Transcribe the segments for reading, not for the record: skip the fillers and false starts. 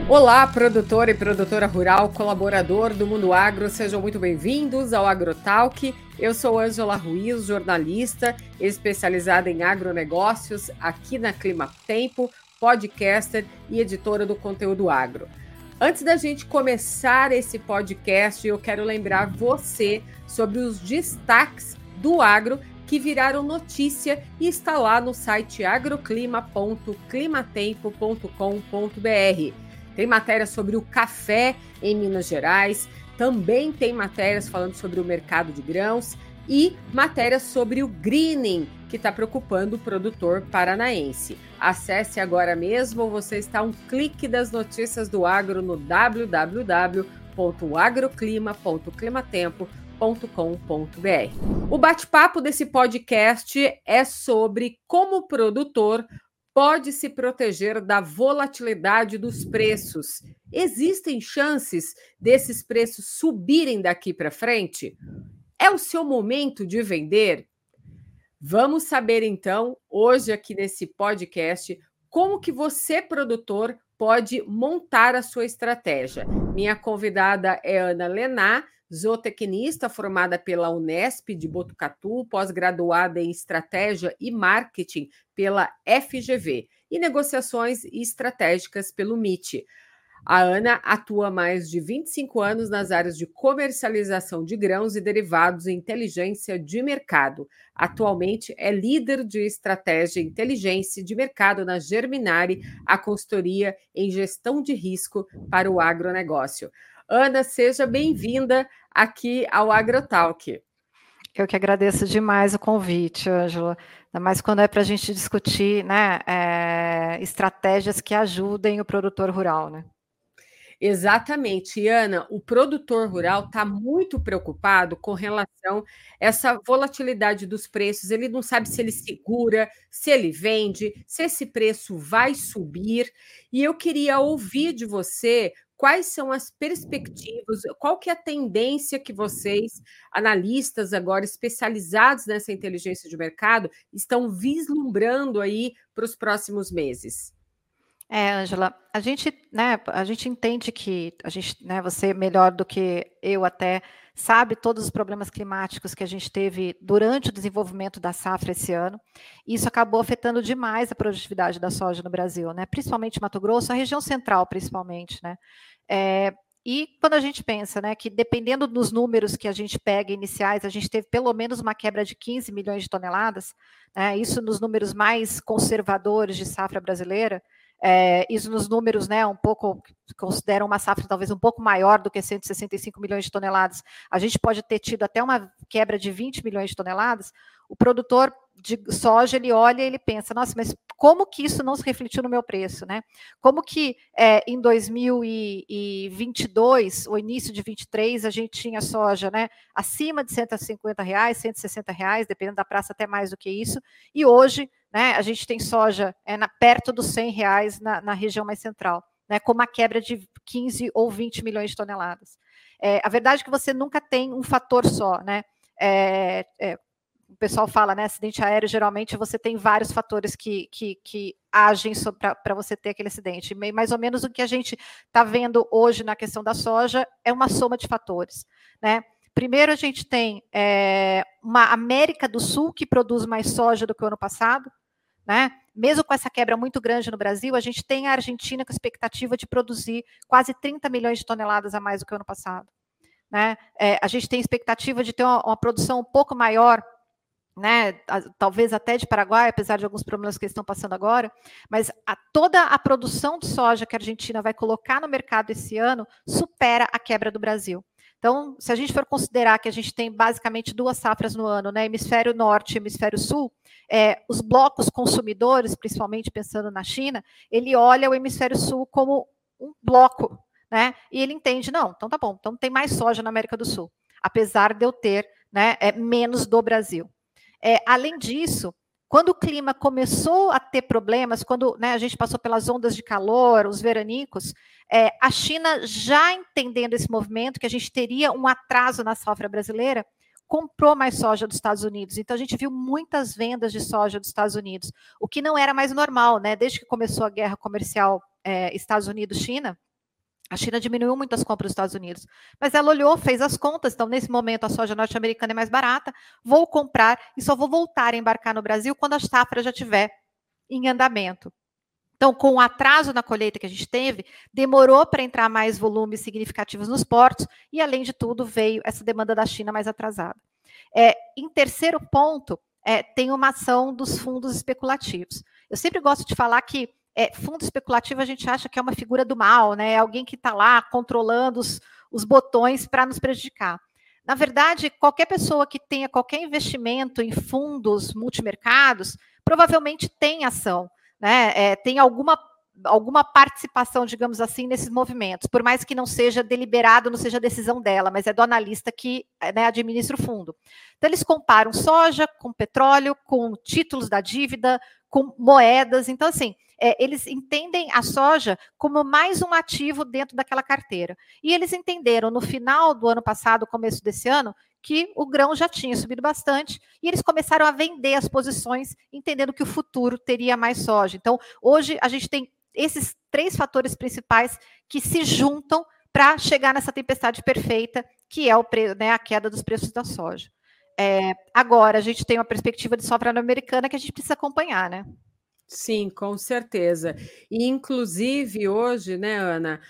Olá, produtor e produtora rural, colaborador do Mundo Agro, sejam muito bem-vindos ao AgroTalk. Eu sou Ângela Ruiz, jornalista especializada em agronegócios aqui na Clima Tempo, podcaster e editora do conteúdo agro. Antes da gente começar esse podcast, eu quero lembrar você sobre os destaques do agro que viraram notícia e está lá no site agroclima.climatempo.com.br. Tem matéria sobre o café em Minas Gerais, também tem matérias falando sobre o mercado de grãos e matérias sobre o greening, que está preocupando o produtor paranaense. Acesse agora mesmo, você está a um clique das notícias do agro no www.agroclima.climatempo.com.br. O bate-papo desse podcast é sobre como o produtor pode se proteger da volatilidade dos preços. Existem chances desses preços subirem daqui para frente? É o seu momento de vender? Vamos saber então, hoje aqui nesse podcast, como que você, produtor, pode montar a sua estratégia. Minha convidada é Ana Lená, zootecnista formada pela Unesp de Botucatu, pós-graduada em Estratégia e Marketing pela FGV e Negociações Estratégicas pelo MIT. A Ana atua há mais de 25 anos nas áreas de comercialização de grãos e derivados e inteligência de mercado. Atualmente é líder de estratégia e inteligência de mercado na Germinari, a consultoria em gestão de risco para o agronegócio. Ana, seja bem-vinda aqui ao AgroTalk. Eu que agradeço demais o convite, Ângela, ainda mais quando é para a gente discutir, né, estratégias que ajudem o produtor rural, né? Exatamente, Ana, o produtor rural está muito preocupado com relação a essa volatilidade dos preços. Ele não sabe se ele segura, se ele vende, se esse preço vai subir. E eu queria ouvir de você quais são as perspectivas, qual que é a tendência que vocês, analistas agora especializados nessa inteligência de mercado, estão vislumbrando aí para os próximos meses. Ângela, a gente entende que você melhor do que eu até sabe todos os problemas climáticos que a gente teve durante o desenvolvimento da safra esse ano. E isso acabou afetando demais a produtividade da soja no Brasil, né? Principalmente Mato Grosso, a região central, principalmente, né? E quando a gente pensa, né, que dependendo dos números que a gente pega iniciais, a gente teve pelo menos uma quebra de 15 milhões de toneladas, né? Isso nos números mais conservadores de safra brasileira. Isso nos números, né, um pouco, consideram uma safra talvez um pouco maior do que 165 milhões de toneladas, a gente pode ter tido até uma quebra de 20 milhões de toneladas, o produtor de soja, ele olha e ele pensa, nossa, mas como que isso não se refletiu no meu preço, né? Como que em 2022, o início de 23, a gente tinha soja, né, acima de R$150, R$160, dependendo da praça até mais do que isso, e hoje, né, a gente tem soja perto dos R$100 na região mais central, né, com uma quebra de 15 ou 20 milhões de toneladas. A verdade é que você nunca tem um fator só, né? O pessoal fala, né, acidente aéreo, geralmente você tem vários fatores que agem para você ter aquele acidente. Mais ou menos o que a gente está vendo hoje na questão da soja é uma soma de fatores, né? Primeiro, a gente tem uma América do Sul que produz mais soja do que o ano passado, né? Mesmo com essa quebra muito grande no Brasil, a gente tem a Argentina com a expectativa de produzir quase 30 milhões de toneladas a mais do que o ano passado, né? A gente tem expectativa de ter uma produção um pouco maior, né, talvez até de Paraguai, apesar de alguns problemas que eles estão passando agora, mas toda a produção de soja que a Argentina vai colocar no mercado esse ano supera a quebra do Brasil. Então, se a gente for considerar que a gente tem basicamente 2 safras no ano, né, hemisfério norte e hemisfério sul, os blocos consumidores, principalmente pensando na China, ele olha o hemisfério sul como um bloco, né, e ele entende, não, então tá bom, então tem mais soja na América do Sul, apesar de eu ter, né, menos do Brasil. Além disso, quando o clima começou a ter problemas, quando, né, a gente passou pelas ondas de calor, os veranicos, a China, já entendendo esse movimento, que a gente teria um atraso na safra brasileira, comprou mais soja dos Estados Unidos. Então, a gente viu muitas vendas de soja dos Estados Unidos, o que não era mais normal, né? Desde que começou a guerra comercial Estados Unidos-China, A China diminuiu muito as compras dos Estados Unidos, mas ela olhou, fez as contas, então nesse momento a soja norte-americana é mais barata, vou comprar e só vou voltar a embarcar no Brasil quando a safra já estiver em andamento. Então, com o atraso na colheita que a gente teve, demorou para entrar mais volumes significativos nos portos e, além de tudo, veio essa demanda da China mais atrasada. Em terceiro ponto, tem uma ação dos fundos especulativos. Eu sempre gosto de falar que fundo especulativo a gente acha que é uma figura do mal, né? É alguém que está lá controlando os botões para nos prejudicar. Na verdade, qualquer pessoa que tenha qualquer investimento em fundos multimercados provavelmente tem ação, né? Tem alguma participação, digamos assim, nesses movimentos, por mais que não seja deliberado, não seja decisão dela, mas é do analista que, né, administra o fundo. Então, eles comparam soja com petróleo, com títulos da dívida, com moedas. Então, assim, eles entendem a soja como mais um ativo dentro daquela carteira. E eles entenderam no final do ano passado, começo desse ano, que o grão já tinha subido bastante e eles começaram a vender as posições, entendendo que o futuro teria mais soja. Então, hoje a gente tem esses 3 fatores principais que se juntam para chegar nessa tempestade perfeita, que é a queda dos preços da soja. Agora, a gente tem uma perspectiva de safra americana que a gente precisa acompanhar, né? Sim, com certeza. E, inclusive, hoje, né, Ana,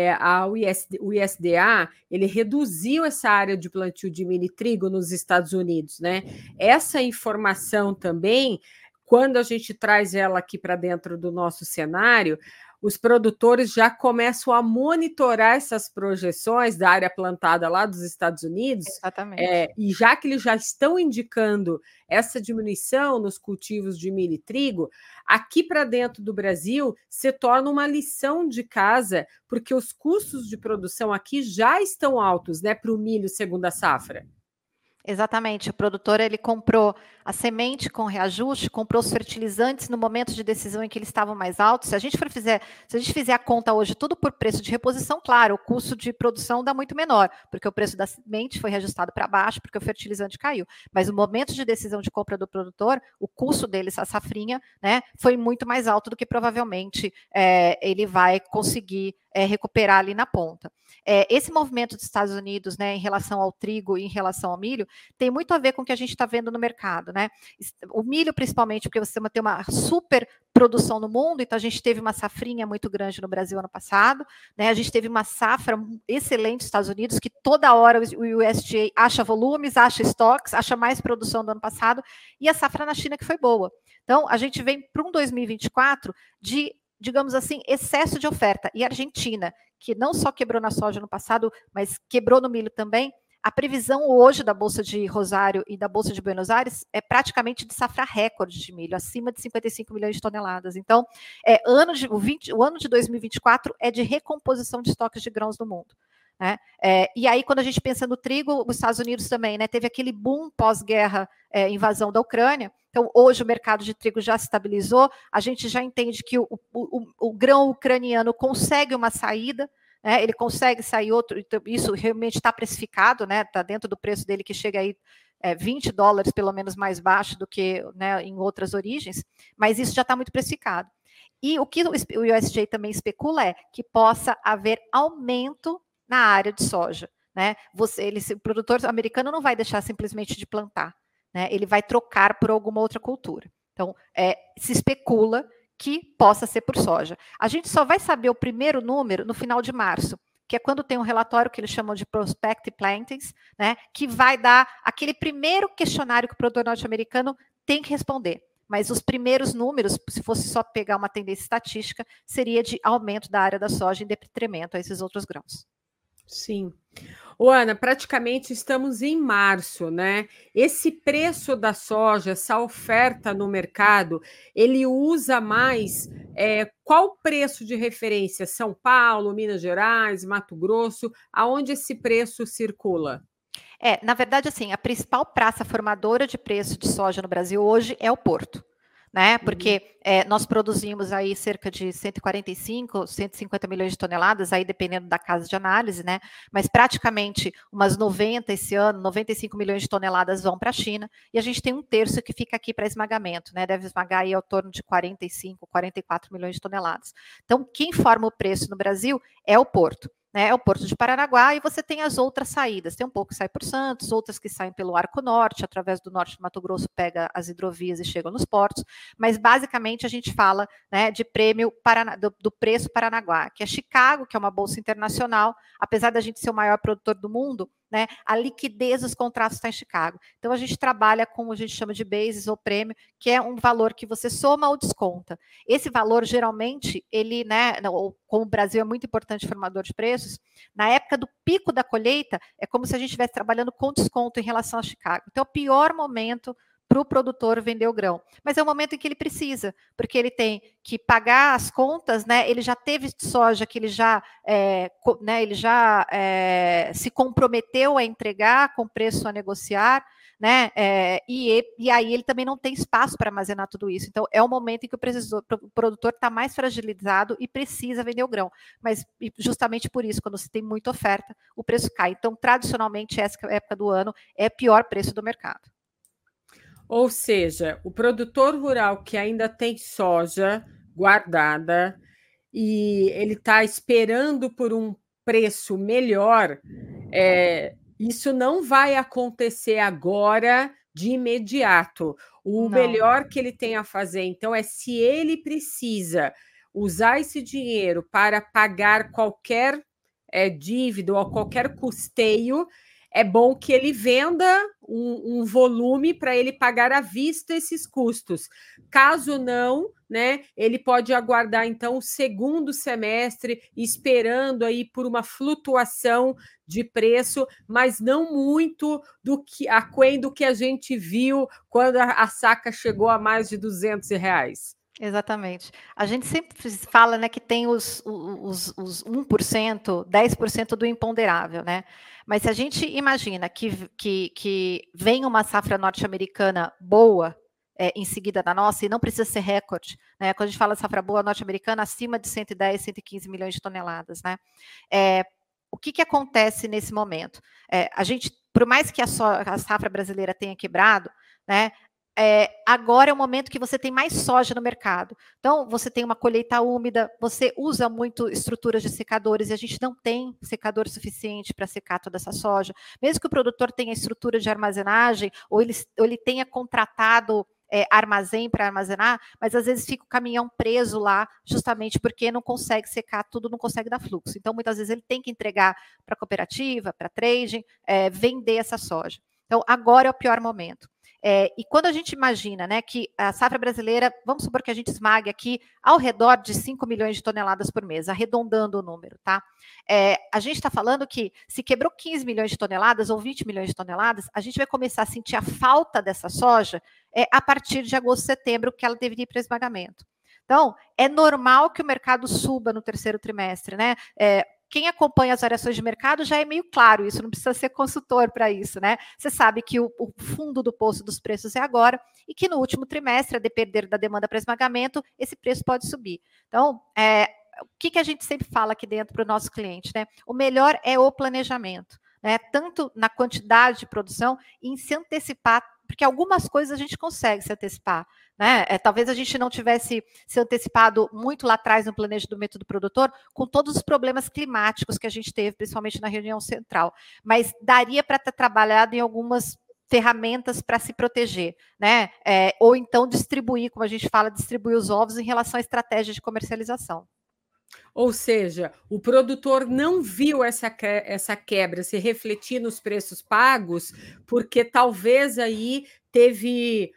o ISDA, ele reduziu essa área de plantio de milho e trigo nos Estados Unidos, né? Essa informação também, quando a gente traz ela aqui para dentro do nosso cenário, os produtores já começam a monitorar essas projeções da área plantada lá dos Estados Unidos. Exatamente. E já que eles já estão indicando essa diminuição nos cultivos de milho e trigo, aqui para dentro do Brasil se torna uma lição de casa, porque os custos de produção aqui já estão altos, né, para o milho segunda safra. Exatamente, o produtor ele comprou a semente com reajuste, comprou os fertilizantes no momento de decisão em que eles estavam mais altos. Se a gente fizer a conta hoje tudo por preço de reposição, claro, o custo de produção dá muito menor, porque o preço da semente foi reajustado para baixo, porque o fertilizante caiu. Mas no momento de decisão de compra do produtor, o custo dele, essa safrinha, né, foi muito mais alto do que provavelmente ele vai conseguir recuperar ali na ponta. Esse movimento dos Estados Unidos, né, em relação ao trigo e em relação ao milho, tem muito a ver com o que a gente está vendo no mercado, né? O milho, principalmente, porque você tem uma super produção no mundo, então a gente teve uma safrinha muito grande no Brasil ano passado, né? A gente teve uma safra excelente nos Estados Unidos, que toda hora o USDA acha volumes, acha estoques, acha mais produção do ano passado, e a safra na China que foi boa. Então, a gente vem para um 2024 de, digamos assim, excesso de oferta. E a Argentina, que não só quebrou na soja no passado, mas quebrou no milho também, a previsão hoje da Bolsa de Rosário e da Bolsa de Buenos Aires é praticamente de safra recorde de milho, acima de 55 milhões de toneladas. Então, o ano de 2024 é de recomposição de estoques de grãos no mundo. Né? E aí, quando a gente pensa no trigo, os Estados Unidos também, né, teve aquele boom pós-guerra, invasão da Ucrânia. Então, hoje o mercado de trigo já se estabilizou, a gente já entende que o grão ucraniano consegue uma saída, né, ele consegue sair outro, então, isso realmente está precificado, né, está dentro do preço dele, que chega aí $20 pelo menos mais baixo do que, né, em outras origens, mas isso já está muito precificado. E o que o USDA também especula é que possa haver aumento na área de soja. Né? O produtor americano não vai deixar simplesmente de plantar, né? Ele vai trocar por alguma outra cultura. Então, se especula que possa ser por soja. A gente só vai saber o primeiro número no final de março, que é quando tem um relatório que eles chamam de Prospective Plantings, né, que vai dar aquele primeiro questionário que o produtor norte-americano tem que responder. Mas os primeiros números, se fosse só pegar uma tendência estatística, seria de aumento da área da soja em detrimento a esses outros grãos. Sim. Ana, praticamente estamos em março, né? Esse preço da soja, essa oferta no mercado, ele usa mais qual preço de referência? São Paulo, Minas Gerais, Mato Grosso? Aonde esse preço circula? Na verdade, assim, a principal praça formadora de preço de soja no Brasil hoje é o Porto. né? Porque nós produzimos aí cerca de 145, 150 milhões de toneladas, aí dependendo da casa de análise, né? Mas praticamente umas 90 esse ano, 95 milhões de toneladas vão para a China, e a gente tem um terço que fica aqui para esmagamento, né? Deve esmagar aí ao torno de 45, 44 milhões de toneladas. Então, quem forma o preço no Brasil é o porto. Né, é o Porto de Paranaguá, e você tem as outras saídas. Tem um pouco que sai por Santos, outras que saem pelo Arco Norte, através do norte do Mato Grosso, pega as hidrovias e chegam nos portos. Mas, basicamente, a gente fala, né, de prêmio do preço Paranaguá, que é Chicago, que é uma bolsa internacional. Apesar da gente ser o maior produtor do mundo, né, a liquidez dos contratos está em Chicago. Então, a gente trabalha com o que a gente chama de basis ou prêmio, que é um valor que você soma ou desconta. Esse valor, geralmente, ele, né, como o Brasil é muito importante formador de preços, na época do pico da colheita, é como se a gente estivesse trabalhando com desconto em relação a Chicago. Então, é o pior momento para o produtor vender o grão. Mas é o momento em que ele precisa, porque ele tem que pagar as contas, né? Ele já teve soja que ele já se comprometeu a entregar com preço a negociar, né? E aí ele também não tem espaço para armazenar tudo isso. Então, é o momento em que o produtor está mais fragilizado e precisa vender o grão. Mas justamente por isso, quando se tem muita oferta, o preço cai. Então, tradicionalmente, essa época do ano é o pior preço do mercado. Ou seja, o produtor rural que ainda tem soja guardada e ele está esperando por um preço melhor, isso não vai acontecer agora de imediato. O melhor que ele tem a fazer, então, é se ele precisa usar esse dinheiro para pagar qualquer dívida ou qualquer custeio, é bom que ele venda um volume para ele pagar à vista esses custos. Caso não, né, ele pode aguardar, então, o segundo semestre, esperando aí por uma flutuação de preço, mas não muito aquém do que a gente viu quando a saca chegou a mais de R$ 200. Exatamente. A gente sempre fala, né, que tem os 1%, 10% do imponderável, né? Mas se a gente imagina que vem uma safra norte-americana boa em seguida da nossa, e não precisa ser recorde, né? Quando a gente fala de safra boa norte-americana, acima de 110, 115 milhões de toneladas, né? O que acontece nesse momento? A gente, por mais que a safra brasileira tenha quebrado, né? Agora é o momento que você tem mais soja no mercado. Então, você tem uma colheita úmida, você usa muito estruturas de secadores, e a gente não tem secador suficiente para secar toda essa soja. Mesmo que o produtor tenha estrutura de armazenagem, ou ele tenha contratado armazém para armazenar, mas às vezes fica o caminhão preso lá, justamente porque não consegue secar tudo, não consegue dar fluxo. Então, muitas vezes ele tem que entregar para a cooperativa, para trading, vender essa soja. Então, agora é o pior momento. E quando a gente imagina, né, que a safra brasileira, vamos supor que a gente esmague aqui ao redor de 5 milhões de toneladas por mês, arredondando o número, tá? A gente está falando que se quebrou 15 milhões de toneladas ou 20 milhões de toneladas, a gente vai começar a sentir a falta dessa soja a partir de agosto, setembro, que ela deveria ir para esmagamento. Então, é normal que o mercado suba no terceiro trimestre, né? Quem acompanha as variações de mercado já é meio claro isso, não precisa ser consultor para isso, né? Você sabe que o fundo do poço dos preços é agora e que no último trimestre, a depender da demanda para esmagamento, esse preço pode subir. Então, o que a gente sempre fala aqui dentro para o nosso cliente, né? O melhor é o planejamento, né? Tanto na quantidade de produção e em se antecipar, porque algumas coisas a gente consegue se antecipar, né? Talvez a gente não tivesse se antecipado muito lá atrás no planejamento do método produtor, com todos os problemas climáticos que a gente teve, principalmente na região central, mas daria para ter trabalhado em algumas ferramentas para se proteger, né? Ou então distribuir, como a gente fala, distribuir os ovos em relação à estratégia de comercialização. Ou seja, o produtor não viu essa quebra se refletir nos preços pagos, porque talvez aí teve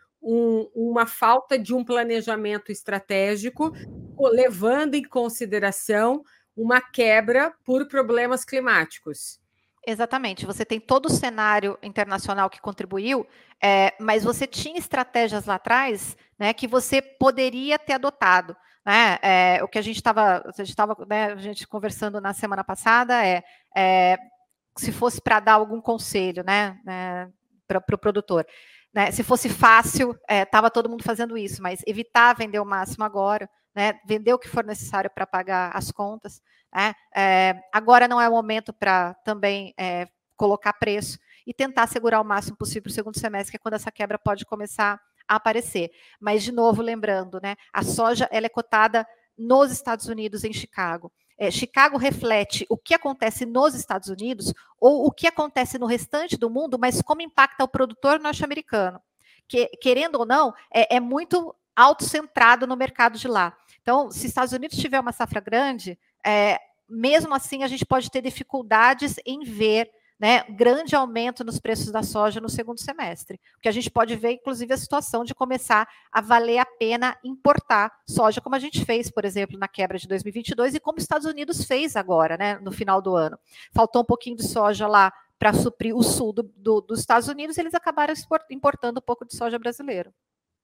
uma falta de um planejamento estratégico, levando em consideração uma quebra por problemas climáticos. Exatamente, você tem todo o cenário internacional que contribuiu, mas você tinha estratégias lá atrás, né, que você poderia ter adotado. Né? O que a gente estava né, a gente conversando na semana passada se fosse para dar algum conselho, né, para o produtor. né, se fosse fácil, estava todo mundo fazendo isso, mas evitar vender o máximo agora, né, vender o que for necessário para pagar as contas, né, agora não é o momento para também colocar preço e tentar segurar o máximo possível o segundo semestre, que é quando essa quebra pode começar a aparecer. Mas, de novo, lembrando, né, a soja ela é cotada nos Estados Unidos, em Chicago. Chicago reflete o que acontece nos Estados Unidos ou o que acontece no restante do mundo, mas como impacta o produtor norte-americano, que, querendo ou não, é muito autocentrado no mercado de lá. Então, se os Estados Unidos tiver uma safra grande, mesmo assim a gente pode ter dificuldades em ver, né, grande aumento nos preços da soja no segundo semestre. Porque a gente pode ver, inclusive, a situação de começar a valer a pena importar soja, como a gente fez, por exemplo, na quebra de 2022 e como os Estados Unidos fez agora, né, no final do ano. Faltou um pouquinho de soja lá para suprir o sul dos Estados Unidos, eles acabaram importando um pouco de soja brasileira.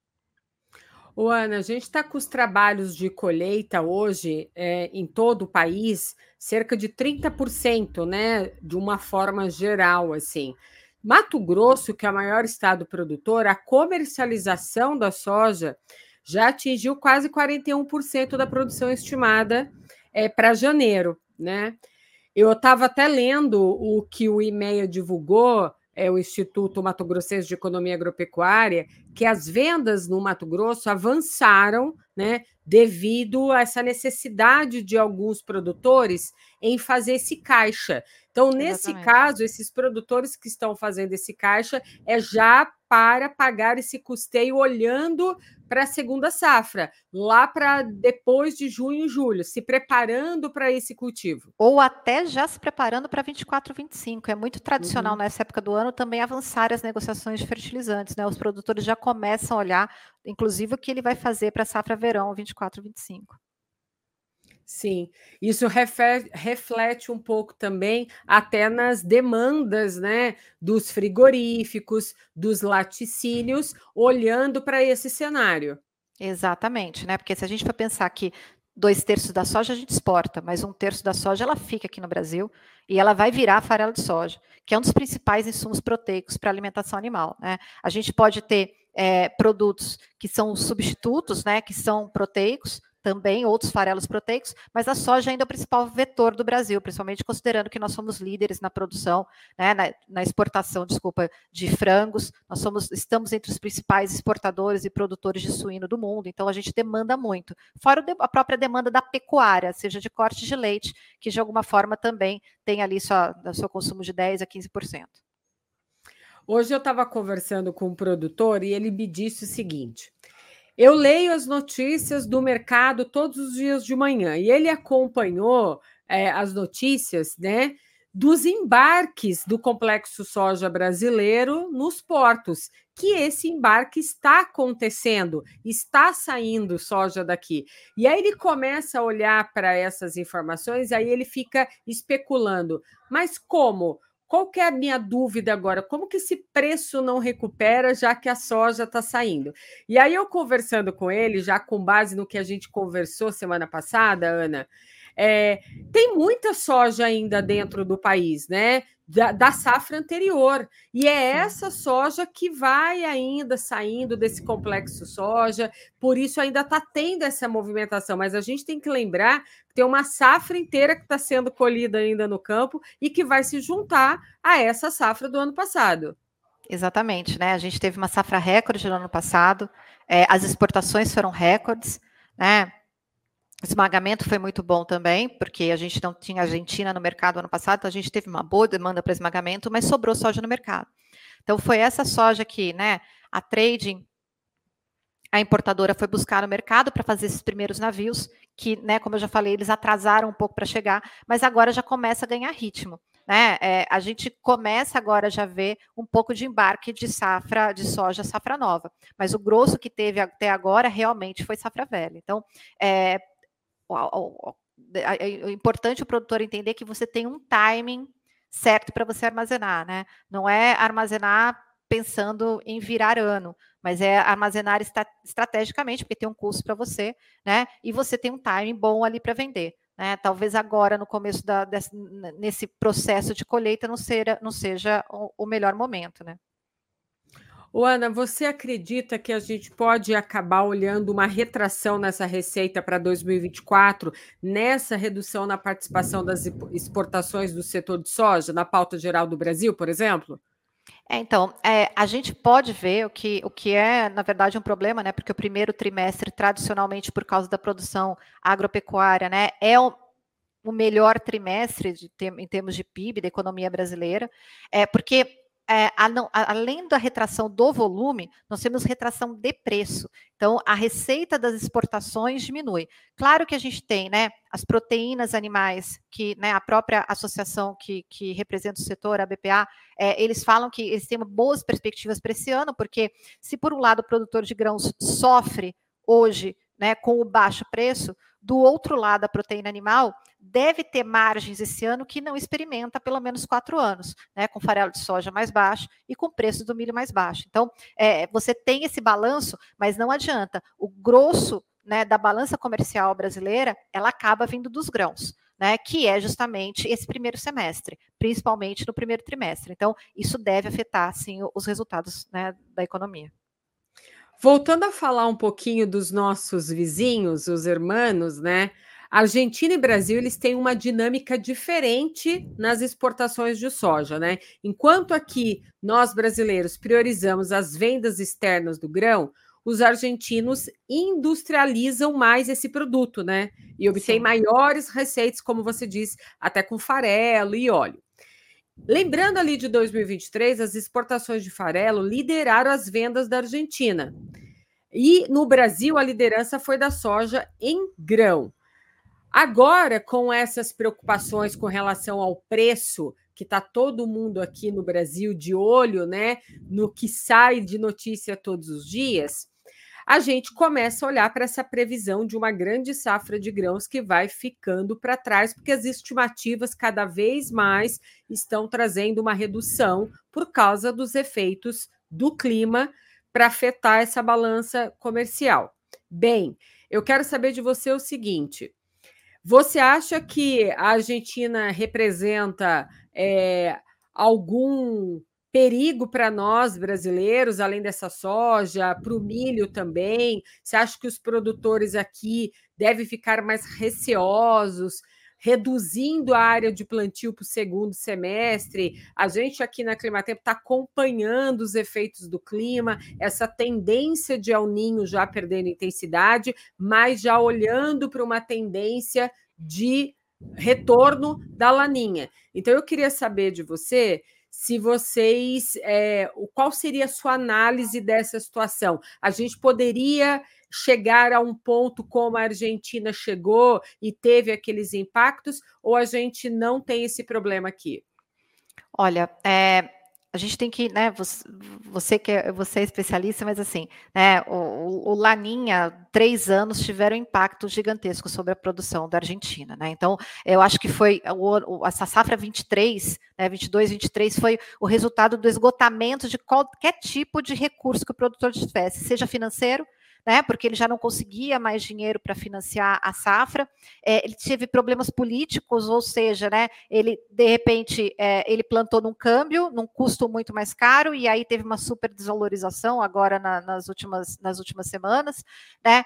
Ana, a gente está com os trabalhos de colheita hoje em todo o país, cerca de 30%, né, de uma forma geral, assim. Mato Grosso, que é o maior estado produtor, a comercialização da soja já atingiu quase 41% da produção estimada para janeiro, né? Eu estava até lendo o que o IMEA divulgou, o Instituto Mato Grossense de Economia Agropecuária, que as vendas no Mato Grosso avançaram, né, devido a essa necessidade de alguns produtores em fazer esse caixa. Então, nesse caso, esses produtores que estão fazendo esse caixa já para pagar esse custeio olhando para a segunda safra, lá para depois de junho e julho, se preparando para esse cultivo. Ou até já se preparando para 24, 25. É muito tradicional nessa época do ano também avançar as negociações de fertilizantes, né? Os produtores já começam a olhar, inclusive, o que ele vai fazer para a safra verão 24, 25. Sim, isso reflete um pouco também até nas demandas, né, dos frigoríficos, dos laticínios, olhando para esse cenário. Exatamente, né? Porque se a gente for pensar que 2/3 da soja a gente exporta, mas 1/3 da soja ela fica aqui no Brasil e ela vai virar farelo de soja, que é um dos principais insumos proteicos para alimentação animal, né? A gente pode ter produtos que são substitutos, né? Que são proteicos, também outros farelos proteicos, mas a soja ainda é o principal vetor do Brasil, principalmente considerando que nós somos líderes na produção, né, na exportação, desculpa, de frangos, estamos entre os principais exportadores e produtores de suíno do mundo, então a gente demanda muito, fora a própria demanda da pecuária, seja de corte de leite, que de alguma forma também tem ali seu consumo de 10% a 15%. Hoje eu estava conversando com um produtor e ele me disse o seguinte: eu leio as notícias do mercado todos os dias de manhã e ele acompanhou as notícias, né, dos embarques do complexo soja brasileiro nos portos, que esse embarque está acontecendo, está saindo soja daqui. E aí ele começa a olhar para essas informações, aí ele fica especulando, mas como? Qual que é a minha dúvida agora? Como que esse preço não recupera, já que a soja está saindo? E aí, eu conversando com ele, já com base no que a gente conversou semana passada, Ana, tem muita soja ainda dentro do país, né? Da safra anterior. E é essa soja que vai ainda saindo desse complexo soja, por isso ainda está tendo essa movimentação. Mas a gente tem que lembrar que tem uma safra inteira que está sendo colhida ainda no campo e que vai se juntar a essa safra do ano passado. Exatamente, né? A gente teve uma safra recorde no ano passado, as exportações foram recordes, né? O esmagamento foi muito bom também, porque a gente não tinha Argentina no mercado ano passado, então a gente teve uma boa demanda para esmagamento, mas sobrou soja no mercado. Então foi essa soja que, né, a trading, a importadora foi buscar no mercado para fazer esses primeiros navios, que, né, como eu já falei, eles atrasaram um pouco para chegar, mas agora já começa a ganhar ritmo. Né? A gente começa agora já a ver um pouco de embarque de safra de soja, safra nova, mas o grosso que teve até agora realmente foi safra velha. Então, é importante o produtor entender que você tem um timing certo para você armazenar, né? Não é armazenar pensando em virar ano, mas é armazenar estrategicamente, porque tem um custo para você, né? E você tem um timing bom ali para vender. Né? Talvez agora, no começo nesse processo de colheita, não seja o melhor momento, né? Ana, você acredita que a gente pode acabar olhando uma retração nessa receita para 2024, nessa redução na participação das exportações do setor de soja, na pauta geral do Brasil, por exemplo? Então, a gente pode ver o que é, na verdade, um problema, né? Porque o primeiro trimestre, tradicionalmente, por causa da produção agropecuária, né, é o melhor trimestre em termos de PIB da economia brasileira, porque além da retração do volume, nós temos retração de preço. Então, a receita das exportações diminui. Claro que a gente tem, né, as proteínas animais, que, né, a própria associação que representa o setor, a BPA, eles falam que eles têm boas perspectivas para esse ano, porque se por um lado o produtor de grãos sofre hoje, né, com o baixo preço, do outro lado a proteína animal deve ter margens esse ano que não experimenta há pelo menos 4 anos, né, com farelo de soja mais baixo e com preço do milho mais baixo. Então, você tem esse balanço, mas não adianta. O grosso, né, da balança comercial brasileira, ela acaba vindo dos grãos, né, que é justamente esse primeiro semestre, principalmente no primeiro trimestre. Então, isso deve afetar, sim, os resultados, né, da economia. Voltando a falar um pouquinho dos nossos vizinhos, os hermanos, né? Argentina e Brasil, eles têm uma dinâmica diferente nas exportações de soja, né? Enquanto aqui nós brasileiros priorizamos as vendas externas do grão, os argentinos industrializam mais esse produto, né? E obtêm maiores receitas, como você disse, até com farelo e óleo. Lembrando ali de 2023, as exportações de farelo lideraram as vendas da Argentina. E no Brasil, a liderança foi da soja em grão. Agora, com essas preocupações com relação ao preço, que está todo mundo aqui no Brasil de olho, né, no que sai de notícia todos os dias, a gente começa a olhar para essa previsão de uma grande safra de grãos que vai ficando para trás, porque as estimativas cada vez mais estão trazendo uma redução por causa dos efeitos do clima para afetar essa balança comercial. Bem, eu quero saber de você o seguinte: você acha que a Argentina representa algum perigo para nós brasileiros, além dessa soja, para o milho também? Você acha que os produtores aqui devem ficar mais receosos, reduzindo a área de plantio para o segundo semestre? A gente aqui na Climatempo está acompanhando os efeitos do clima, essa tendência de El Niño já perdendo intensidade, mas já olhando para uma tendência de retorno da laninha. Então, eu queria saber de você se vocês, qual seria a sua análise dessa situação? A gente poderia chegar a um ponto como a Argentina chegou e teve aqueles impactos, ou a gente não tem esse problema aqui? Olha, a gente tem que, né, você é especialista, mas assim, né, o Laninha, 3 anos tiveram impacto gigantesco sobre a produção da Argentina, né? Então, eu acho que foi essa safra 23, né, 22, 23 foi o resultado do esgotamento de qualquer tipo de recurso que o produtor tivesse, seja financeiro, né, porque ele já não conseguia mais dinheiro para financiar a safra, ele teve problemas políticos, ou seja, né, ele, de repente, ele plantou num câmbio, num custo muito mais caro, e aí teve uma super desvalorização agora nas últimas semanas, né,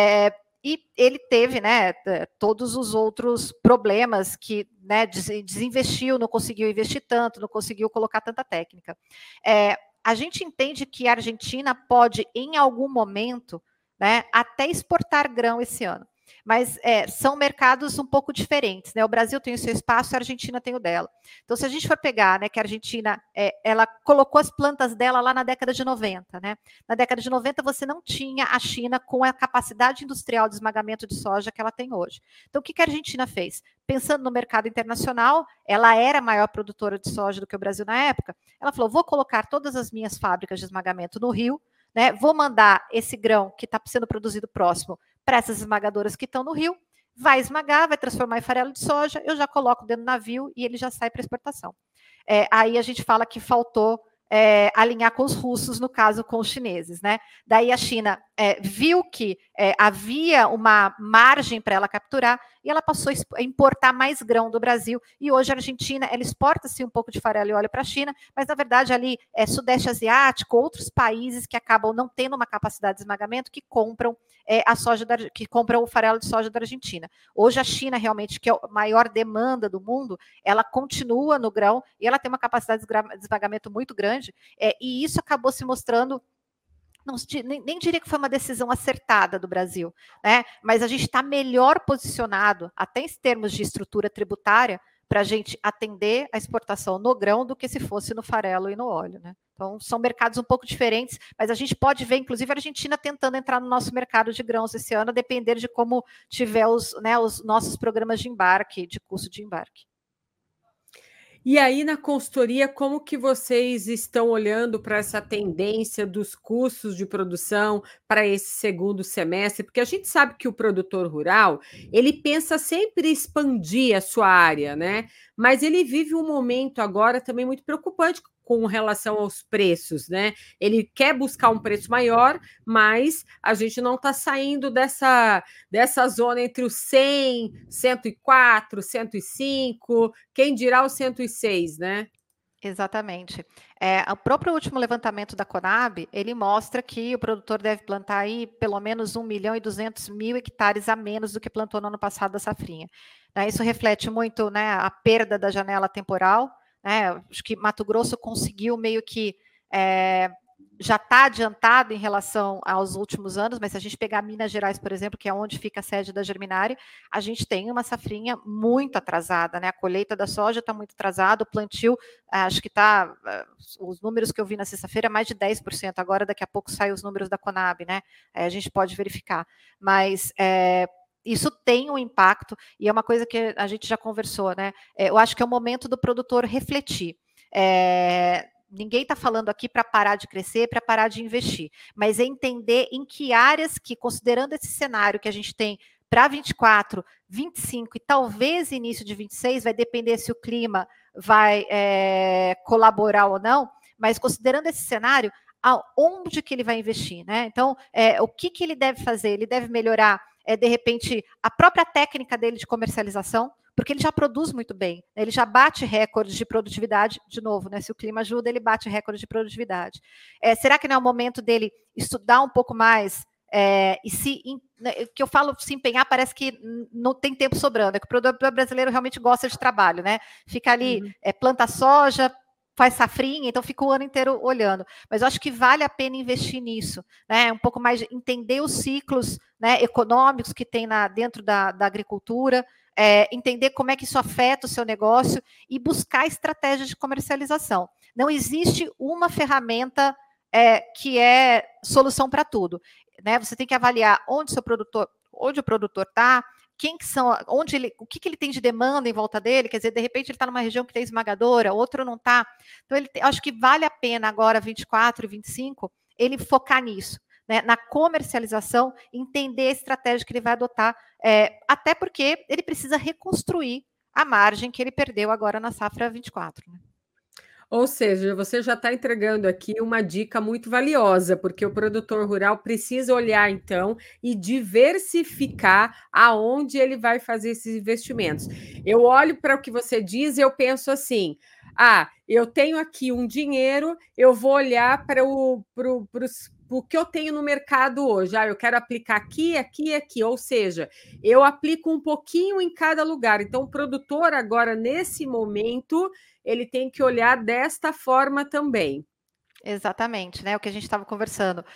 e ele teve, né, todos os outros problemas que, né, desinvestiu, não conseguiu investir tanto, não conseguiu colocar tanta técnica. A gente entende que a Argentina pode, em algum momento, né, até exportar grão esse ano. Mas são mercados um pouco diferentes, né? O Brasil tem o seu espaço, a Argentina tem o dela. Então, se a gente for pegar, né, que a Argentina, ela colocou as plantas dela lá na década de 90, né? Na década de 90, você não tinha a China com a capacidade industrial de esmagamento de soja que ela tem hoje. Então, o que a Argentina fez? Pensando no mercado internacional, ela era a maior produtora de soja do que o Brasil na época. Ela falou: vou colocar todas as minhas fábricas de esmagamento no Rio, né? Vou mandar esse grão que está sendo produzido próximo para essas esmagadoras que estão no Rio, vai esmagar, vai transformar em farelo de soja, eu já coloco dentro do navio e ele já sai para exportação. Aí a gente fala que faltou alinhar com os russos, no caso com os chineses, né? Daí a China viu que havia uma margem para ela capturar, e ela passou a importar mais grão do Brasil, e hoje a Argentina, ela exporta-se um pouco de farelo e óleo para a China, mas na verdade ali é Sudeste Asiático, outros países que acabam não tendo uma capacidade de esmagamento, que compram que compram o farelo de soja da Argentina. Hoje a China realmente, que é a maior demanda do mundo, ela continua no grão, e ela tem uma capacidade de esmagamento muito grande, e isso acabou se mostrando, nem diria que foi uma decisão acertada do Brasil, né? Mas a gente está melhor posicionado, até em termos de estrutura tributária, para a gente atender a exportação no grão do que se fosse no farelo e no óleo, né? Então, são mercados um pouco diferentes, mas a gente pode ver, inclusive, a Argentina tentando entrar no nosso mercado de grãos esse ano, a depender de como tiver os nossos programas de embarque, de custo de embarque. E aí, na consultoria, como que vocês estão olhando para essa tendência dos custos de produção para esse segundo semestre? Porque a gente sabe que o produtor rural, ele pensa sempre em expandir a sua área, né? Mas ele vive um momento agora também muito preocupante com relação aos preços, né? Ele quer buscar um preço maior, mas a gente não está saindo dessa zona entre os 100, 104, 105, quem dirá os 106, né? Exatamente. O próprio último levantamento da Conab, ele mostra que o produtor deve plantar aí pelo menos 1.200.000 hectares a menos do que plantou no ano passado da safrinha. Isso reflete muito, né, a perda da janela temporal, né? Acho que Mato Grosso conseguiu meio que já está adiantado em relação aos últimos anos, mas se a gente pegar Minas Gerais, por exemplo, que é onde fica a sede da Germinária, a gente tem uma safrinha muito atrasada, né? A colheita da soja está muito atrasada, o plantio, acho que está, os números que eu vi na sexta-feira, mais de 10%, agora daqui a pouco saem os números da Conab, né? A gente pode verificar, mas isso tem um impacto, e é uma coisa que a gente já conversou, né? Eu acho que é o momento do produtor refletir. Ninguém está falando aqui para parar de crescer, para parar de investir, mas é entender em que áreas que, considerando esse cenário que a gente tem para 24, 25 e talvez início de 26, vai depender se o clima vai colaborar ou não, mas considerando esse cenário, aonde que ele vai investir, né? Então, o que ele deve fazer? Ele deve melhorar, de repente, a própria técnica dele de comercialização, porque ele já produz muito bem, né? Ele já bate recordes de produtividade, de novo, né? Se o clima ajuda, ele bate recorde de produtividade. Será que não é o momento dele estudar um pouco mais que eu falo se empenhar, parece que não tem tempo sobrando, é que o produtor brasileiro realmente gosta de trabalho, né? Fica ali, planta soja, faz safrinha, então fica o ano inteiro olhando. Mas eu acho que vale a pena investir nisso, né? Um pouco mais de entender os ciclos, né, econômicos que tem dentro da agricultura, entender como é que isso afeta o seu negócio e buscar estratégias de comercialização. Não existe uma ferramenta que é solução para tudo, né? Você tem que avaliar onde o produtor está, quem que são, o que ele tem de demanda em volta dele, quer dizer, de repente ele está numa região que tem esmagadora, outro não está. Então, acho que vale a pena agora, 24 e 25, ele focar nisso, né, na comercialização, entender a estratégia que ele vai adotar, até porque ele precisa reconstruir a margem que ele perdeu agora na safra 24. Né? Ou seja, você já está entregando aqui uma dica muito valiosa, porque o produtor rural precisa olhar, então, e diversificar aonde ele vai fazer esses investimentos. Eu olho para o que você diz e eu penso assim, eu tenho aqui um dinheiro, eu vou olhar para o que eu tenho no mercado hoje. Eu quero aplicar aqui, aqui e aqui. Ou seja, eu aplico um pouquinho em cada lugar. Então, o produtor agora, nesse momento, ele tem que olhar desta forma também. Exatamente, né? O que a gente estava conversando.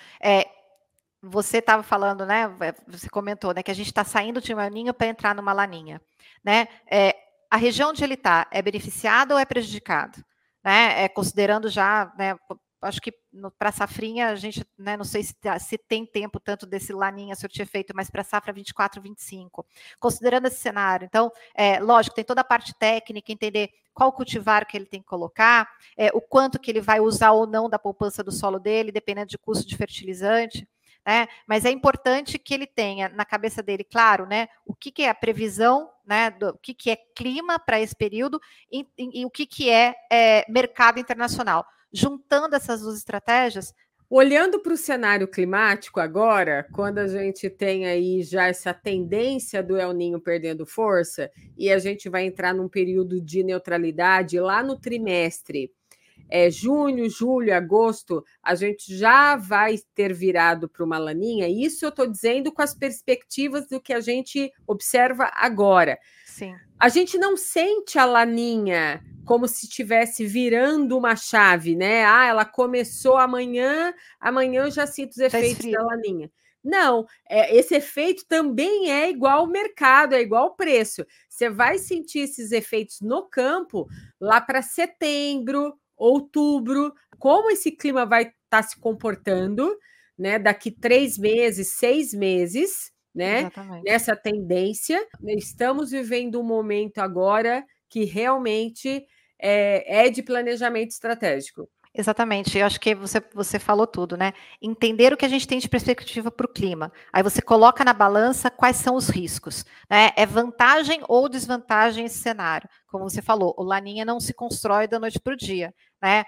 Você estava falando, né? Você comentou, né? Que a gente está saindo de uma linha para entrar numa laninha, né? A região onde ele está é beneficiado ou é prejudicado? Né? Considerando já, né? Acho que para a safrinha, a gente, né, não sei se tem tempo tanto desse laninha surtir efeito, mas para a safra 24, 25. Considerando esse cenário, então, lógico, tem toda a parte técnica, entender qual cultivar que ele tem que colocar, o quanto que ele vai usar ou não da poupança do solo dele, dependendo de custo de fertilizante. Mas é importante que ele tenha na cabeça dele, claro, né, o que é a previsão, né, o que é clima para esse período e o que é mercado internacional. Juntando essas duas estratégias, Olhando para o cenário climático agora, quando a gente tem aí já essa tendência do El Niño perdendo força, e a gente vai entrar num período de neutralidade lá no trimestre, junho, julho, agosto, a gente já vai ter virado para uma laninha. Isso eu estou dizendo com as perspectivas do que a gente observa agora. Sim. A gente não sente a laninha como se estivesse virando uma chave, né? Ah, ela começou amanhã eu já sinto os efeitos da laninha. Não, esse efeito também é igual ao mercado, é igual ao preço. Você vai sentir esses efeitos no campo lá para setembro, outubro, como esse clima vai estar se comportando, né? Daqui 3 meses, 6 meses, né? Exatamente. Nessa tendência. Estamos vivendo um momento agora que realmente é de planejamento estratégico. Exatamente, eu acho que você falou tudo, né? Entender o que a gente tem de perspectiva para o clima. Aí você coloca na balança quais são os riscos, né? É vantagem ou desvantagem esse cenário? Como você falou, o Laninha não se constrói da noite para o dia, né?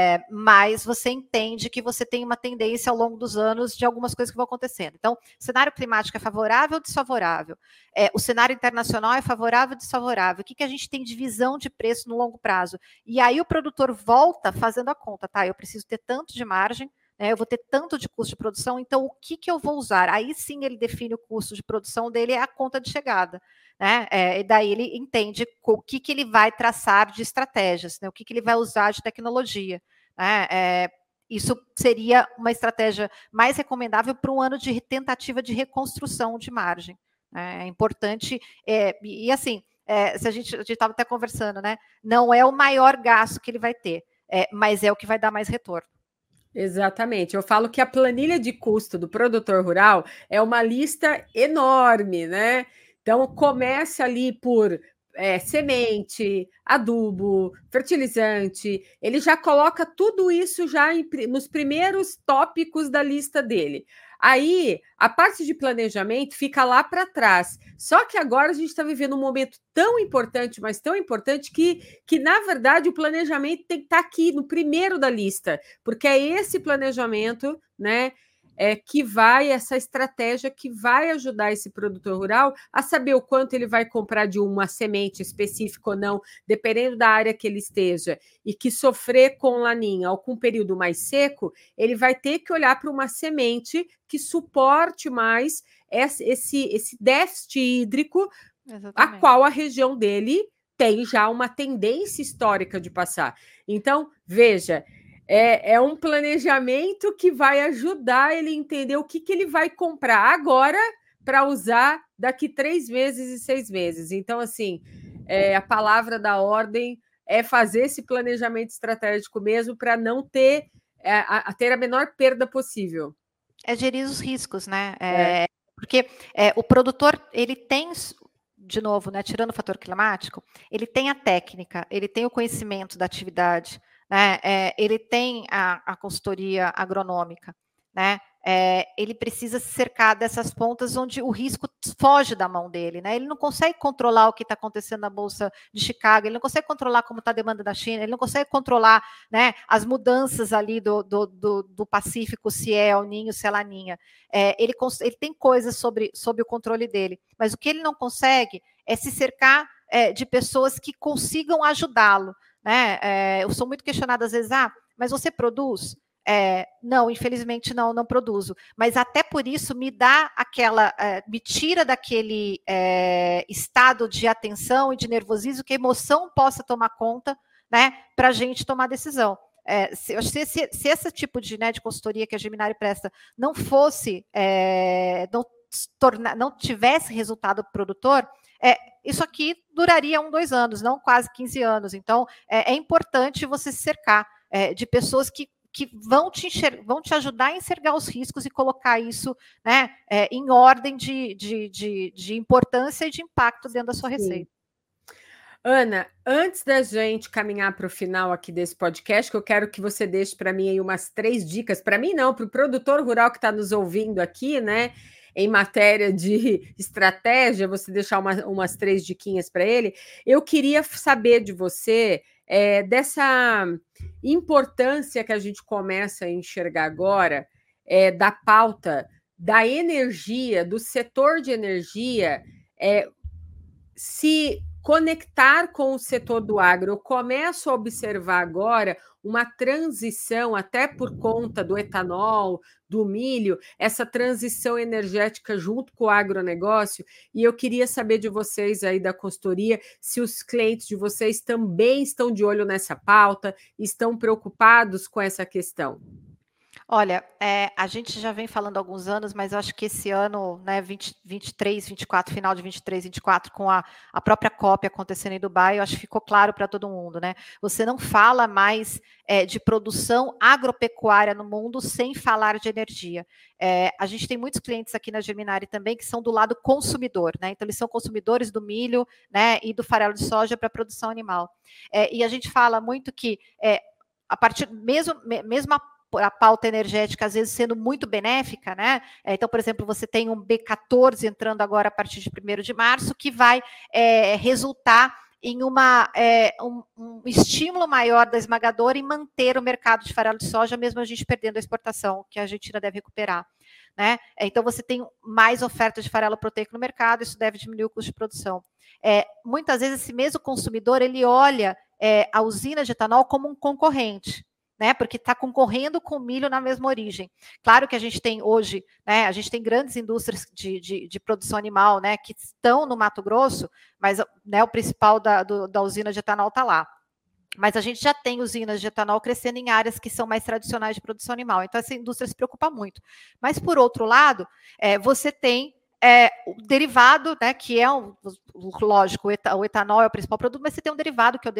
Mas você entende que você tem uma tendência ao longo dos anos de algumas coisas que vão acontecendo. Então, cenário climático é favorável ou desfavorável? O cenário internacional é favorável ou desfavorável? O que a gente tem de visão de preço no longo prazo? E aí o produtor volta fazendo a conta, tá? Eu preciso ter tanto de margem, né? Eu vou ter tanto de custo de produção, então o que eu vou usar? Aí sim ele define o custo de produção dele, é a conta de chegada, né? E daí ele entende o que ele vai traçar de estratégias, né? O que ele vai usar de tecnologia, né? Isso seria uma estratégia mais recomendável para um ano de tentativa de reconstrução de margem. É importante, e assim, se a gente estava até conversando, né? Não é o maior gasto que ele vai ter, mas é o que vai dar mais retorno. Exatamente. Eu falo que a planilha de custo do produtor rural é uma lista enorme, né? Então, começa ali por semente, adubo, fertilizante. Ele já coloca tudo isso já nos primeiros tópicos da lista dele. Aí, a parte de planejamento fica lá para trás. Só que agora a gente está vivendo um momento tão importante, mas tão importante, que, na verdade, o planejamento tem que estar aqui no primeiro da lista, porque é esse planejamento, né, essa estratégia que vai ajudar esse produtor rural a saber o quanto ele vai comprar de uma semente específica ou não, dependendo da área que ele esteja, e que sofrer com laninha ou com um período mais seco, ele vai ter que olhar para uma semente que suporte mais esse déficit hídrico. Exatamente. A qual a região dele tem já uma tendência histórica de passar. Então, veja, é um planejamento que vai ajudar ele a entender o que ele vai comprar agora para usar daqui 3 meses e 6 meses. Então, assim, a palavra da ordem é fazer esse planejamento estratégico mesmo para não ter a menor perda possível. É gerir os riscos, né? Porque o produtor, ele tem, de novo, né, tirando o fator climático, ele tem a técnica, ele tem o conhecimento da atividade, né? Ele tem a consultoria agronômica, né? Ele precisa se cercar dessas pontas onde o risco foge da mão dele, né? Ele não consegue controlar o que está acontecendo na Bolsa de Chicago, ele não consegue controlar como está a demanda da China, ele não consegue controlar, né, as mudanças ali do Pacífico, se é El Niño, se é Laninha. Ele tem coisas sobre o controle dele, mas o que ele não consegue é se cercar de pessoas que consigam ajudá-lo, né? Eu sou muito questionada às vezes, mas você produz? Não, infelizmente não produzo. Mas até por isso me dá me tira daquele estado de atenção e de nervosismo que a emoção possa tomar conta, né, para a gente tomar decisão. Se esse tipo de consultoria que a Geminari presta não fosse, não tivesse resultado para o produtor, isso aqui duraria 1, 2 anos, não quase 15 anos. Então, é importante você se cercar de pessoas que vão te ajudar a enxergar os riscos e colocar isso, né, em ordem de importância e de impacto dentro da sua receita. Ana, antes da gente caminhar para o final aqui desse podcast, que eu quero que você deixe para mim aí umas 3 dicas, para mim não, para o produtor rural que está nos ouvindo aqui, né, em matéria de estratégia, você deixar umas 3 diquinhas para ele. Eu queria saber de você importância que a gente começa a enxergar agora da pauta da energia, do setor de energia, se conectar com o setor do agro. Eu começo a observar agora uma transição, até por conta do etanol, do milho, essa transição energética junto com o agronegócio, e eu queria saber de vocês aí da consultoria, se os clientes de vocês também estão de olho nessa pauta, estão preocupados com essa questão. Olha, a gente já vem falando há alguns anos, mas eu acho que esse ano, né, 23, 24, final de 23, 24, com a própria COP acontecendo em Dubai, eu acho que ficou claro para todo mundo, né? Você não fala mais de produção agropecuária no mundo sem falar de energia. A gente tem muitos clientes aqui na Geminari também que são do lado consumidor, né? Então, eles são consumidores do milho, né, e do farelo de soja para produção animal. E a gente fala muito que a partir mesmo a pauta energética, às vezes, sendo muito benéfica, né? Então, por exemplo, você tem um B14 entrando agora a partir de 1º de março, que vai resultar em um estímulo maior da esmagadora em manter o mercado de farelo de soja, mesmo a gente perdendo a exportação, que a Argentina deve recuperar. Né? Então, você tem mais oferta de farelo proteico no mercado, isso deve diminuir o custo de produção. Muitas vezes, esse mesmo consumidor, ele olha a usina de etanol como um concorrente, né, porque está concorrendo com o milho na mesma origem. Claro que a gente tem hoje, né, a gente tem grandes indústrias de produção animal, né, que estão no Mato Grosso, mas, né, o principal da usina de etanol está lá. Mas a gente já tem usinas de etanol crescendo em áreas que são mais tradicionais de produção animal. Então, essa indústria se preocupa muito. Mas, por outro lado, você tem o derivado, né, que lógico, o etanol é o principal produto, mas você tem um derivado que é o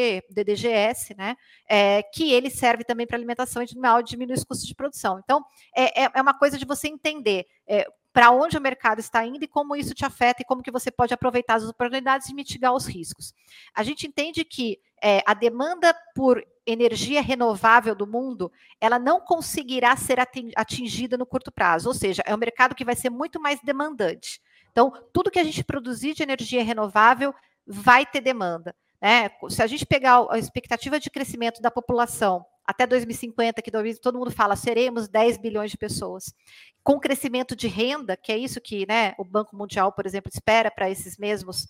DDGS, né, que ele serve também para alimentação animal e diminui os custos de produção. Então, é uma coisa de você entender para onde o mercado está indo e como isso te afeta e como que você pode aproveitar as oportunidades e mitigar os riscos. A gente entende que a demanda por energia renovável do mundo, ela não conseguirá ser atingida no curto prazo, ou seja, é um mercado que vai ser muito mais demandante. Então, tudo que a gente produzir de energia renovável vai ter demanda, né? Se a gente pegar a expectativa de crescimento da população até 2050, que todo mundo fala, seremos 10 bilhões de pessoas, com crescimento de renda, que é isso que, né, o Banco Mundial, por exemplo, espera para esses mesmos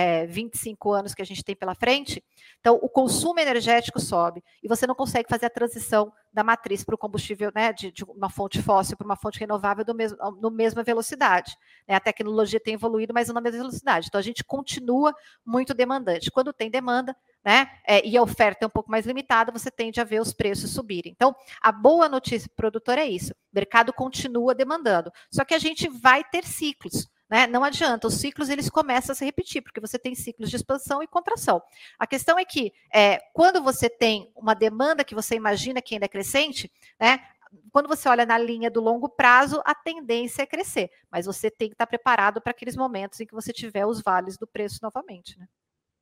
25 anos que a gente tem pela frente. Então, o consumo energético sobe e você não consegue fazer a transição da matriz para o combustível, né, de uma fonte fóssil para uma fonte renovável na mesma velocidade. Né? A tecnologia tem evoluído, mas não na mesma velocidade. Então, a gente continua muito demandante. Quando tem demanda, né, e a oferta é um pouco mais limitada, você tende a ver os preços subirem. Então, a boa notícia para o produtor é isso. O mercado continua demandando. Só que a gente vai ter ciclos. Né? Não adianta, os ciclos eles começam a se repetir, porque você tem ciclos de expansão e contração. A questão é que, quando você tem uma demanda que você imagina que ainda é crescente, né, quando você olha na linha do longo prazo, a tendência é crescer, mas você tem que estar preparado para aqueles momentos em que você tiver os vales do preço novamente. Né?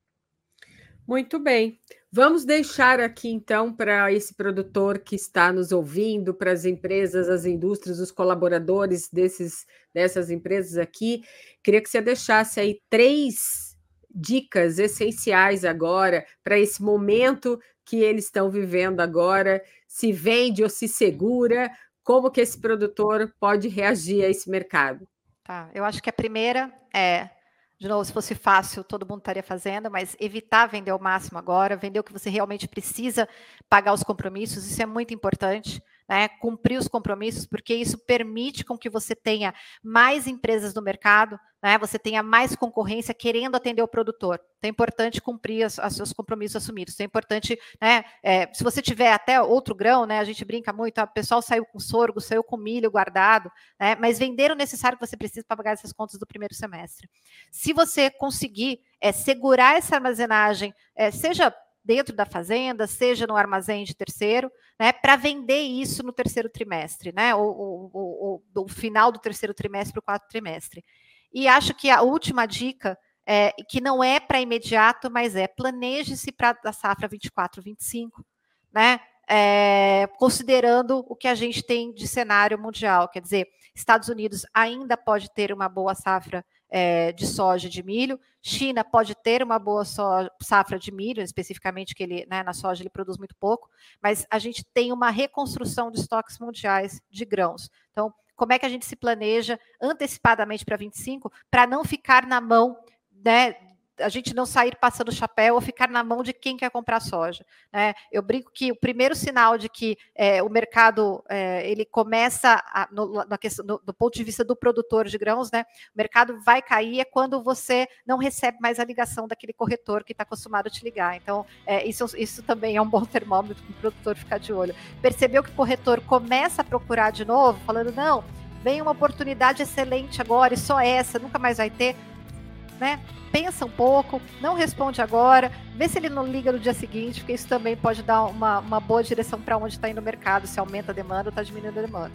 Muito bem. Vamos deixar aqui, então, para esse produtor que está nos ouvindo, para as empresas, as indústrias, os colaboradores dessas empresas aqui. Queria que você deixasse aí 3 dicas essenciais agora para esse momento que eles estão vivendo agora, se vende ou se segura, como que esse produtor pode reagir a esse mercado? Tá, eu acho que a primeira de novo, se fosse fácil, todo mundo estaria fazendo, mas evitar vender ao máximo agora, vender o que você realmente precisa, pagar os compromissos, isso é muito importante, né? Cumprir os compromissos, porque isso permite com que você tenha mais empresas no mercado, né? Você tenha mais concorrência querendo atender o produtor. Então é importante cumprir os seus compromissos assumidos. Então é importante, né? Se você tiver até outro grão, né? A gente brinca muito, o pessoal saiu com sorgo, saiu com milho guardado, né? Mas vender o necessário que você precisa para pagar essas contas do primeiro semestre. Se você conseguir segurar essa armazenagem, seja dentro da fazenda, seja no armazém de terceiro, né, para vender isso no terceiro trimestre, né, ou do final do terceiro trimestre para o quarto trimestre. E acho que a última dica, que não é para imediato, mas planeje-se para a safra 24, 25, né, considerando o que a gente tem de cenário mundial. Quer dizer, Estados Unidos ainda pode ter uma boa safra de soja e de milho, China pode ter uma boa safra de milho, especificamente que ele, né, na soja ele produz muito pouco, mas a gente tem uma reconstrução de estoques mundiais de grãos. Então, como é que a gente se planeja antecipadamente para 25, para não ficar na mão, né, a gente não sair passando o chapéu ou ficar na mão de quem quer comprar soja, né? Eu brinco que o primeiro sinal de que o mercado ele começa na questão, do ponto de vista do produtor de grãos, né? O mercado vai cair é quando você não recebe mais a ligação daquele corretor que está acostumado a te ligar. Então, isso também é um bom termômetro para o produtor ficar de olho. Percebeu que o corretor começa a procurar de novo, falando, não, vem uma oportunidade excelente agora e só essa, nunca mais vai ter, né? Pensa um pouco, não responde agora, vê se ele não liga no dia seguinte, porque isso também pode dar uma boa direção para onde está indo o mercado, se aumenta a demanda ou está diminuindo a demanda.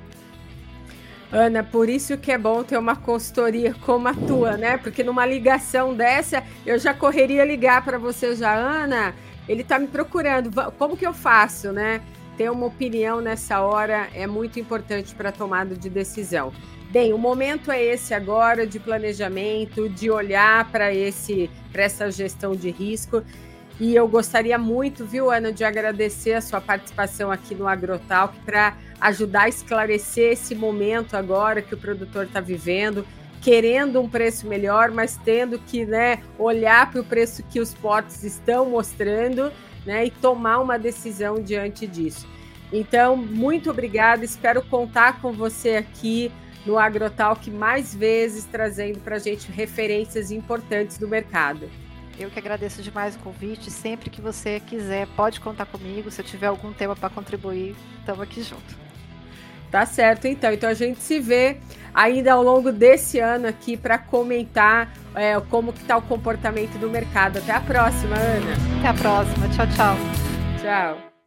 Ana, por isso que é bom ter uma consultoria como a tua, né? Porque numa ligação dessa, eu já correria ligar para você já, Ana, ele está me procurando, como que eu faço, né? Ter uma opinião nessa hora é muito importante para a tomada de decisão. Bem, o momento é esse agora de planejamento, de olhar para essa gestão de risco. E eu gostaria muito, viu, Ana, de agradecer a sua participação aqui no Agrotalk para ajudar a esclarecer esse momento agora que o produtor está vivendo, querendo um preço melhor, mas tendo que, né, olhar para o preço que os portos estão mostrando, né, e tomar uma decisão diante disso. Então, muito obrigada, espero contar com você aqui no Agrotalk mais vezes, trazendo para a gente referências importantes do mercado. Eu que agradeço demais o convite, sempre que você quiser, pode contar comigo, se eu tiver algum tema para contribuir, estamos aqui junto. Tá certo, então a gente se vê ainda ao longo desse ano aqui para comentar como que está o comportamento do mercado. Até a próxima, Ana. Até a próxima, tchau, tchau. Tchau.